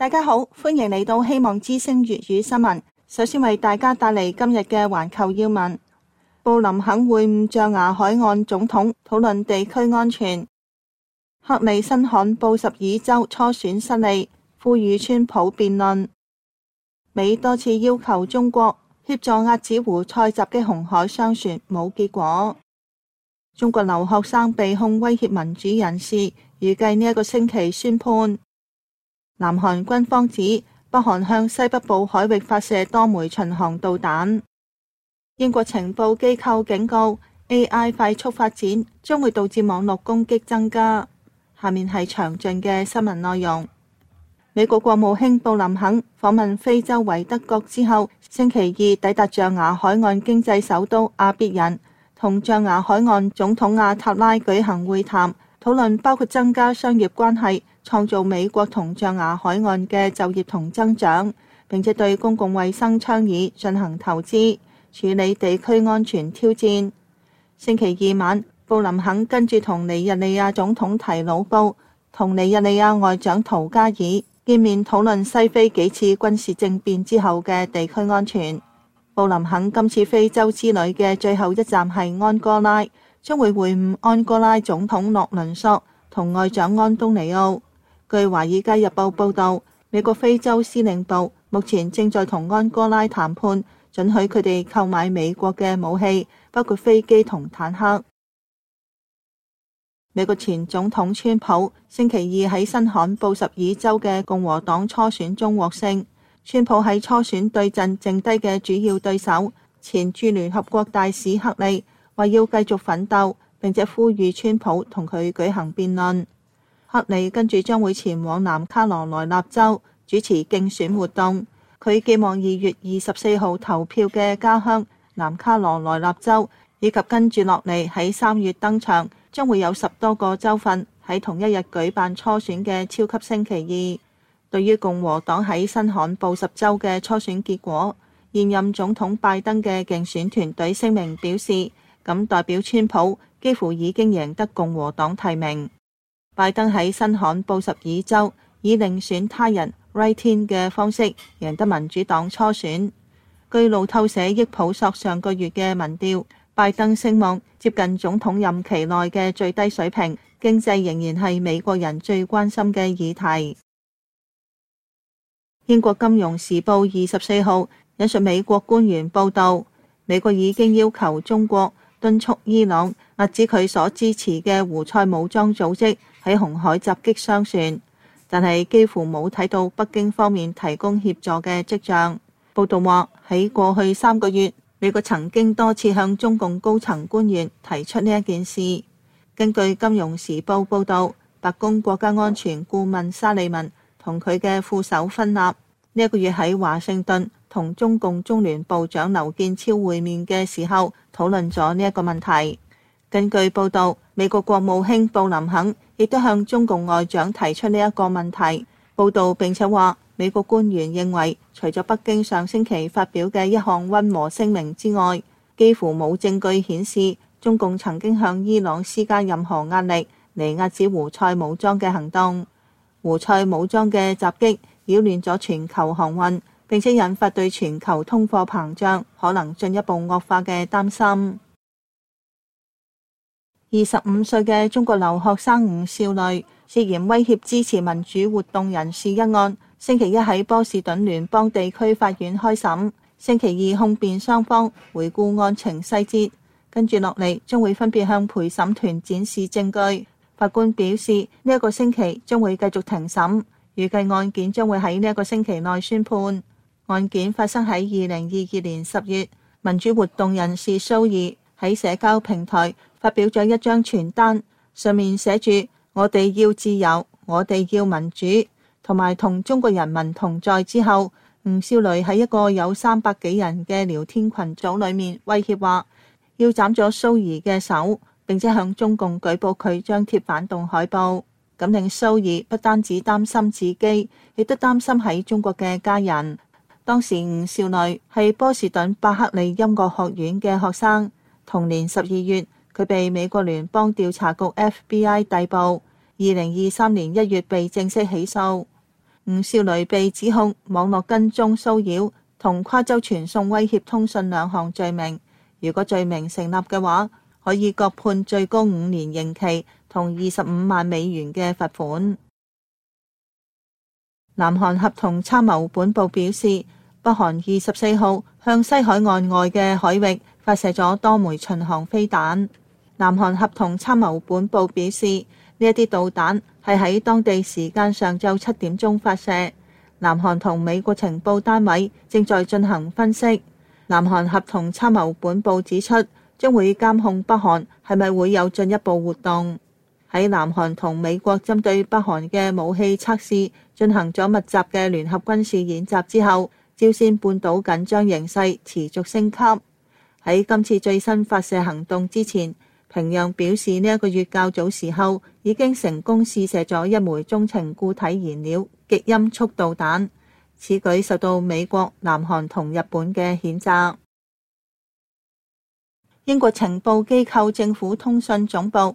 大家好，歡迎嚟到希望之聲粵語新聞。首先為大家帶嚟今日嘅環球要聞。布林肯會晤象牙海岸總統，討論地區安全。克里新罕布什爾州初選失利，呼籲川普辯論。美多次要求中國協助遏止胡塞襲擊紅海商船，冇結果。中國留學生被控威脅民主人士，預計呢一個星期宣判。南韓軍方指北韓向西北部海域發射多枚巡航導彈。英國情報機構警告 AI 快速發展將會導致網絡攻擊增加。下面係詳盡嘅新聞內容。美國國務卿布林肯訪問非洲維德國之後，星期二抵達象牙海岸經濟首都阿別人，同象牙海岸總統阿塔拉舉行會談，討論包括增加商業關係、創造美國同象牙海岸嘅就業同增長，並且對公共衛生倡議進行投資，處理地區安全挑戰。星期二晚，布林肯跟住同尼日利亞總統提魯布同尼日利亞外長圖加爾見面，討論西非幾次軍事政變之後嘅地區安全。布林肯今次非洲之旅嘅最後一站係安哥拉，將會會晤安哥拉總統洛倫索同外長安東尼奧。據《華爾街日報》報道，美國非洲司令部目前正在同安哥拉談判，准許佢哋購買美國嘅武器，包括飛機同坦克。美國前總統川普星期二喺新罕布什爾州嘅共和黨初選中獲勝。川普喺初選對陣剩低嘅主要對手前駐聯合國大使克利，話要繼續奮鬥，並且呼籲川普同佢舉行辯論。克利跟住將會前往南卡羅來納州主持競選活動，佢寄望2月24號投票嘅家鄉南卡羅來納州，以及跟住落嚟喺3月登場，將會有10多個州份喺同一日舉辦初選嘅超級星期二。對於共和黨喺新罕布什州嘅初選結果，現任總統拜登嘅競選團隊聲明表示，咁代表川普幾乎已經贏得共和黨提名。拜登喺新罕布什爾州以另選他人 write-in 嘅方式贏得民主黨初選。據路透社益普索上個月嘅民調，拜登聲望接近總統任期內嘅最低水平，經濟仍然係美國人最關心嘅議題。英國金融時報24號引述美國官員報道，美國已經要求中國敦促伊朗遏止佢所支持嘅胡塞武裝組織喺紅海襲擊商船，但係幾乎冇睇到北京方面提供協助嘅跡象。報道話，喺過去3個月，美國曾經多次向中共高層官員提出呢一件事。根據金融時報報道，白宮國家安全顧問沙利文同佢嘅副手芬納呢一個月喺華盛頓同中共中聯部長劉建超會面嘅時候，討論咗呢一個問題。根據報道，美國國務卿布林肯亦都向中共外長提出呢一個問題。報道並且話，美國官員認為，除咗北京上星期發表嘅一項溫和聲明之外，幾乎冇證據顯示中共曾經向伊朗施加任何壓力嚟遏止胡塞武裝嘅行動。胡塞武裝嘅襲擊擾亂咗全球航運，並且引發對全球通貨膨脹可能進一步惡化嘅擔心。25歲嘅中國留學生吳少雷涉嫌威脅支持民主活動人士一案，星期一喺波士頓聯邦地區法院開審。星期二控辯雙方回顧案情細節，跟住落嚟將會分別向陪審團展示證據。法官表示，呢一個星期將會繼續庭審，預計案件將會喺呢一個星期內宣判。案件發生喺2022年10月，民主活動人士蘇爾喺社交平台發表咗一張傳單，上面寫住我哋要自由，我哋要民主，同埋同中國人民同在之後，吳少雷喺一個有300幾人嘅聊天群組裏面威脅話要斬咗蘇爾嘅手，並且向中共舉報佢張貼反動海報，咁令蘇爾不單止擔心自己，亦都擔心喺中國嘅家人。當時吳少雷係波士頓伯克利音樂學院嘅學生，同年12月佢被美國聯邦調查局 FBI 逮捕，2023年1月被正式起訴。 吳少雷被指控網絡跟蹤騷擾同跨州傳送威脅通訊兩項罪名，如果罪名成立嘅話，可以各判最高5年刑期同25萬美元嘅罰款。南韓合同參謀本部表示，北韓24號向西海岸外嘅海域發射咗多枚巡航飛彈。南韓合同參謀本部表示，呢一啲導彈係喺當地時間上晝7點鐘發射。南韓同美國情報單位正在進行分析。南韓合同參謀本部指出，將會監控北韓係咪會有進一步活動。喺南韓同美國針對北韓嘅武器測試進行咗密集嘅聯合軍事演習之後，朝鮮半島緊張形勢持續升級。喺今次最新發射行動之前，平壤表示呢一個月較早時候已經成功試射咗一枚中程固體燃料極音速導彈，此舉受到美國、南韓同日本嘅譴責。英國情報機構政府通訊總部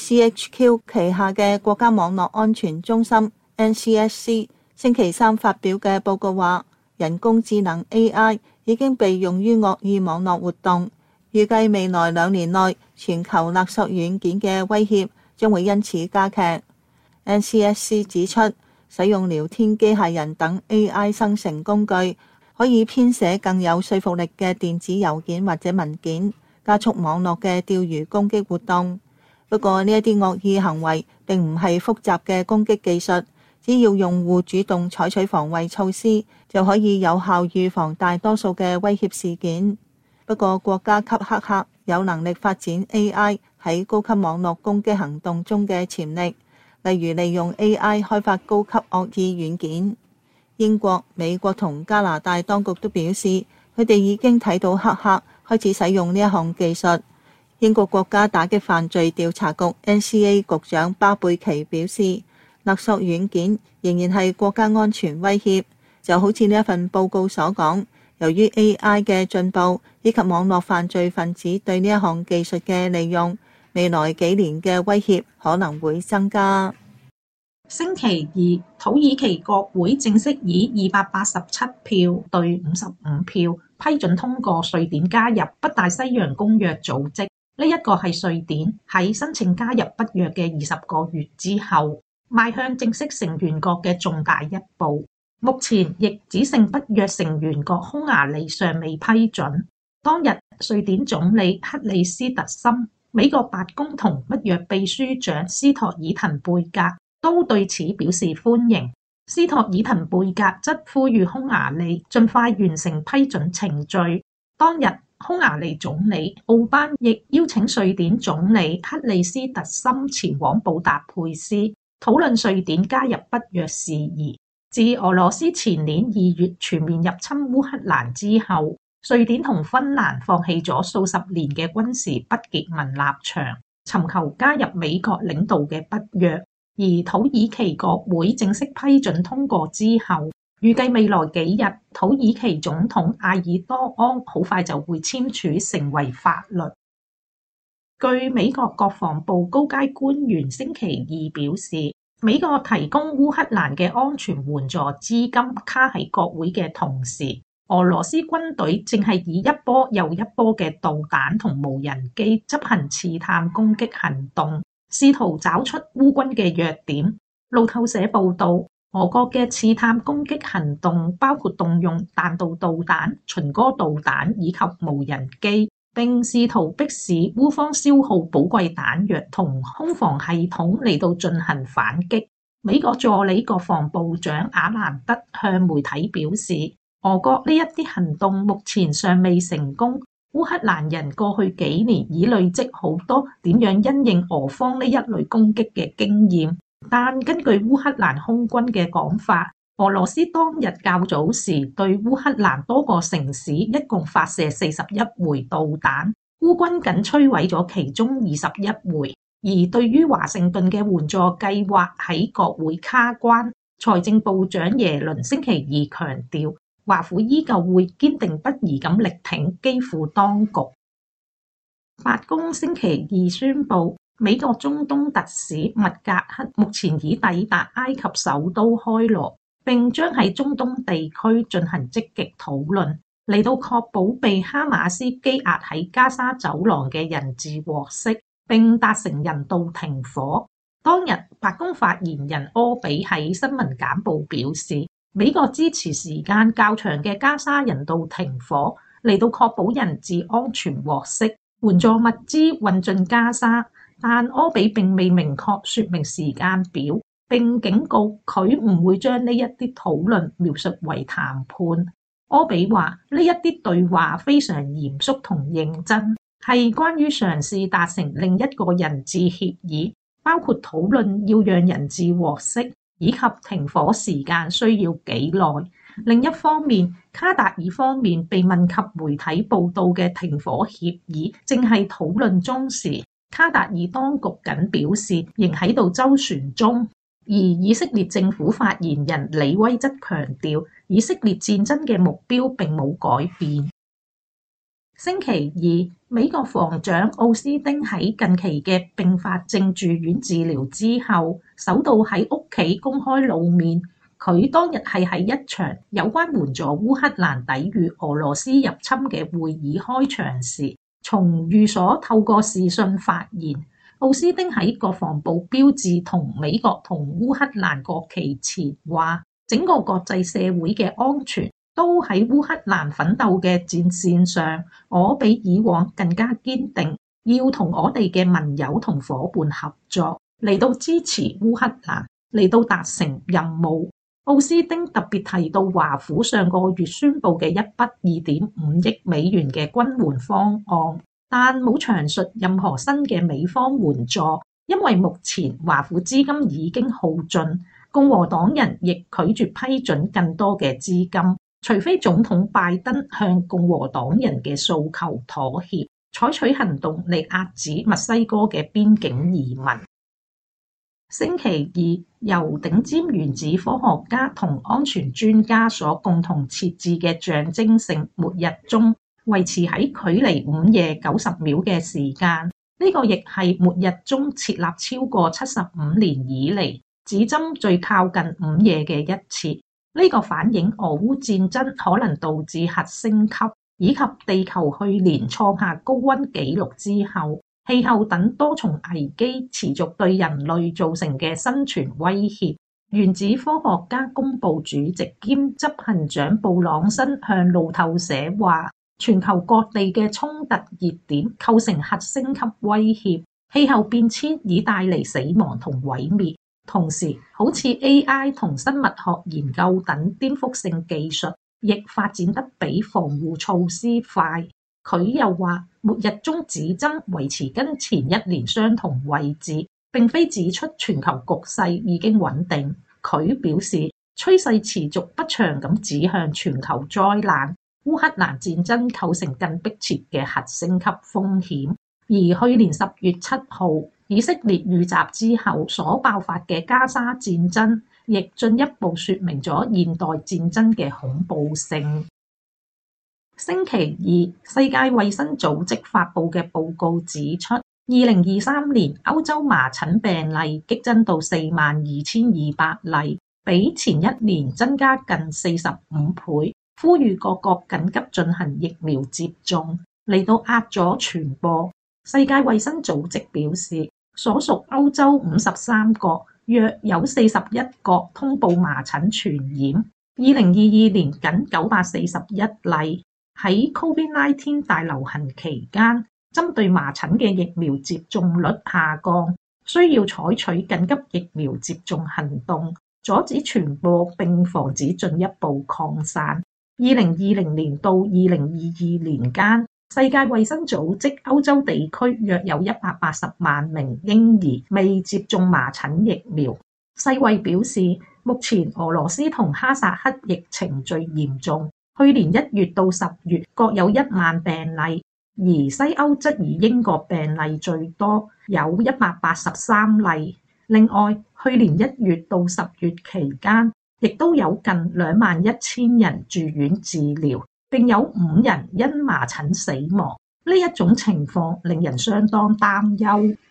GCHQ 旗下嘅國家網絡安全中心 NCSC 星期三發表嘅報告話，人工智能 AI 已經被用於惡意網絡活動，預計未來2年內全球勒索軟件嘅威脅將會因此加劇。NCSC 指出，使用聊天機械人等 AI 生成工具，可以編寫更有說服力嘅電子郵件或者文件，加速網絡嘅釣魚攻擊活動。不過呢一啲惡意行為並唔係複雜嘅攻擊技術，只要用戶主動採取防衛措施，就可以有效預防大多數嘅威脅事件。不過國家級黑客有能力發展 AI 喺高級網絡攻擊行動中嘅潛力，例如利用 AI 開發高級惡意軟件。英國、美國同加拿大當局都表示，佢哋已經睇到黑客開始使用呢一項技術。英國國家打擊犯罪調查局 NCA 局長巴貝奇表示，勒索軟件仍然係國家安全威脅，就好似呢一份報告所講，由於 AI 嘅進步以及網絡犯罪分子對呢一項技術嘅利用，未來幾年嘅威脅可能會增加。 星期二，土耳其國會正式以287票對55票批准通過瑞典加入北大西洋公約組織。呢一個係瑞典喺申請加入北約嘅20個月之後，邁向正式成員國嘅重大一步。目前亦只剩北約成員國匈牙利尚未批准。當日，瑞典總理克里斯特森、美國白宮同北約秘書長斯托爾滕貝格都對此表示歡迎。斯托爾滕貝格則呼籲匈牙利盡快完成批准程序。當日，匈牙利總理奧班亦邀請瑞典總理克里斯特森前往布達佩斯，討論瑞典加入北約事宜。自俄羅斯前年2月全面入侵烏克蘭之後，瑞典同芬蘭放棄咗數十年嘅軍事不結盟立場，尋求加入美國領導嘅北約。而土耳其國會正式批准通過之後，預計未來幾日土耳其總統艾爾多安好快就會簽署成為法律。據美國國防部高階官員星期二表示，美國提供烏克蘭嘅安全援助資金卡喺國會嘅同時，俄羅斯軍隊正係以一波又一波嘅導彈同無人機執行刺探攻擊行動，試圖找出烏軍嘅弱點。路透社報道，俄國嘅刺探攻擊行動包括動用彈道導彈、巡歌導彈以及無人機，並試圖迫使烏方消耗寶貴彈藥同空防系統嚟到進行反擊。美國助理國防部長亞蘭德向媒體表示，俄國呢一啲行動目前尚未成功。烏克蘭人過去幾年已累積好多點樣因應俄方呢一類攻擊嘅經驗，但根據烏克蘭空軍嘅講法，俄羅斯當日較早時對烏克蘭多個城市一共發射41枚導彈，烏軍僅摧毀咗其中21枚。而對於華盛頓嘅援助計劃喺國會卡關，財政部長耶倫星期二強調，華府依舊會堅定不移咁力挺基輔當局。白宮星期二宣布，美國中東特使麥格克目前已抵達埃及首都開羅， 並將喺中東地區進行積極討論，嚟到確保被哈馬斯羈壓喺加沙走廊嘅人質獲釋，並達成人道停火。當日，白宮發言人柯比喺新聞簡報表示，美國支持時間較長嘅加沙人道停火，嚟到確保人質安全獲釋，援助物資運進加沙。但柯比並未明確說明時間表，並警告佢唔會將呢一啲討論描述為談判。柯比話：呢一啲對話非常嚴肅同認真，係關於嘗試達成另一個人質協議，包括討論要讓人質獲釋，以及停火時間需要幾耐。另一方面，卡達爾方面被問及媒體報道嘅停火協議正係討論中時，卡達爾當局僅表示仍喺度周旋中。而以色列政府發言人李威則強調，以色列戰爭嘅目標並冇改變。星期二，美國防長奧斯汀喺近期嘅併發症住院治療之後，首度喺屋企公開露面。佢當日係喺一場有關援助烏克蘭抵禦俄羅斯入侵嘅會議開場時，從寓所透過視訊發言。奧斯汀喺國防部標誌同美國同烏克蘭國旗前話，整個國際社會嘅安全都喺烏克蘭奮鬥嘅戰線上，我比以往更加堅定，要同我哋嘅盟友同夥伴合作，嚟到支持烏克蘭，嚟到達成任務。奧斯汀特別提到華府上個月宣布嘅一筆2.5億美元嘅軍援方案，但冇詳述任何新嘅美方援助，因為目前華府資金已經耗盡，共和黨人亦拒絕批准更多嘅資金，除非總統拜登向共和黨人嘅訴求妥協，採取行動嚟遏止墨西哥嘅邊境移民。星期二，由頂尖原子科學家同安全專家所共同設置嘅象徵性末日鐘，維持喺距離午夜90秒嘅時間。呢個亦係末日鐘設立超過75年以嚟，指針最靠近午夜嘅一次。呢個反映俄烏戰爭可能導致核升級，以及地球去年創下高溫紀錄之後，氣候等多重危機持續對人類造成嘅生存威脅。原子科學家公報主席兼執行長布朗森向路透社話，全球各地嘅衝突熱點構成核升級威脅，氣候變遷已帶嚟死亡同毀滅。同時，好似 AI 同生物學研究等顛覆性技術，亦發展得比防護措施快。佢又話，末日鐘指針維持跟前一年相同位置，並非指出全球局勢已經穩定。佢表示，趨勢持續不長咁指向全球災難，烏克蘭戰爭構成更迫切嘅核升級風險。而去年10月7號，以色列遇襲之後所爆發嘅加沙戰爭，亦進一步說明咗現代戰爭嘅恐怖性。星期二，世界衛生組織發布嘅報告指出，2023年歐洲麻疹病例激增到42,200例，比前一年增加近45倍，呼籲各國緊急進行疫苗接種，嚟到壓阻傳播。世界衛生組織表示，所屬歐洲53國，約有41國通報麻疹傳染。2022年僅941例。喺 COVID-19 大流行期間，針對麻疹嘅疫苗接種率下降，需要採取緊急疫苗接種行動，阻止傳播並防止進一步擴散。2020年到2022年間，世界衛生組織歐洲地區約有180萬名嬰兒未接種麻疹疫苗。世衛表示，目前俄羅斯同哈薩克疫情最嚴重。去年1月到10月各有1萬病例，而西歐則以英國病例最多，有183例。另外，去年1月到10月期間，亦都有近21,000人住院治療，並有5人因麻疹死亡。呢一種情況令人相當擔憂。